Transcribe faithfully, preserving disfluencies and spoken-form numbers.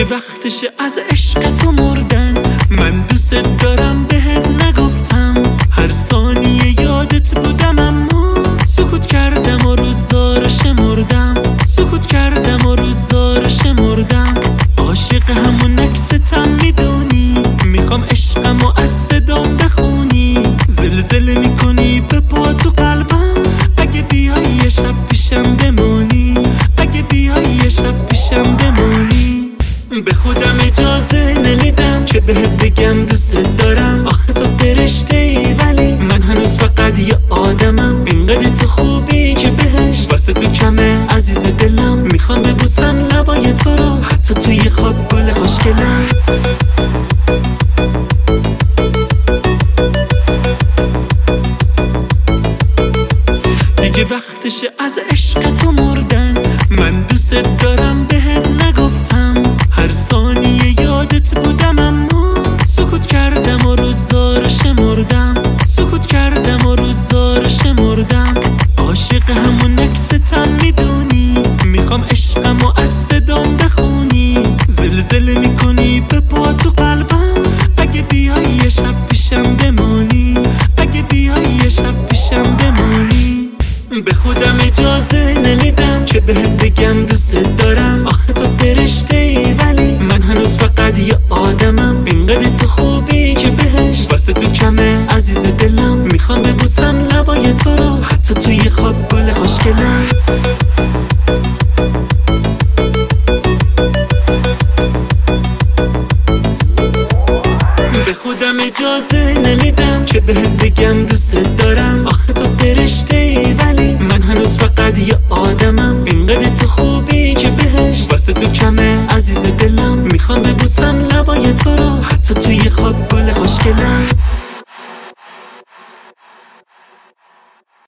وقتشه از عشق تو مردن. من دوست دارم بهت نگفتم، هر ثانیه یادت بودم اما سکوت کردم و روزا رو شمردم. سکوت کردم و روزا رو شمردم. عاشق همون عکستم میدونی، میخوام عشقمو از صدام بخونی. زلزله میکنی به پا تو قلبم، اگه بیای یه شب پیشم بمونی. اگه بیای یه شب پیشم بمونی. به خودم اجازه نمیدم که بهت بگم دوست دارم. آخه تو فرشته ای ولی من هنوز فقط یه آدمم. اینقدر تو خوبی که بهش واسه تو کمه عزیز دلم. میخوام ببوسم لبای تو رو، حتی توی خواب گل خوشگلم. دیگه وقتشه از عشق تو مردن. من دوست دارم بهت نگفتم، هر ثانیه یادت بودم اما سکوت کردم و روزا رو شمردم. سکوت کردم و روزا رو شمردم. عاشق همون عکستم میدونی، میخوام عشقمو از صدام بخونی. زلزله میکنی به پا تو قلبم، اگه بیای یه شب پیشم بمونی. اگه بیای یه شب پیشم بمونی. به خودم اجازه نمیدم که بهت بگم دوست دارم. آخه تو فرشته ای ولی من هنوز فقط یه آدمم. اینقدر تو خوبی که بهش واسه تو کمه عزیز دلم. میخوام ببوسم لبای تو رو، حتی توی خواب گل خوشگلم. به خودم اجازه نمیدم که بهت بگم دوست دارم. آخه تو فرشته ای ولی من هنوز فقط یه آدمم.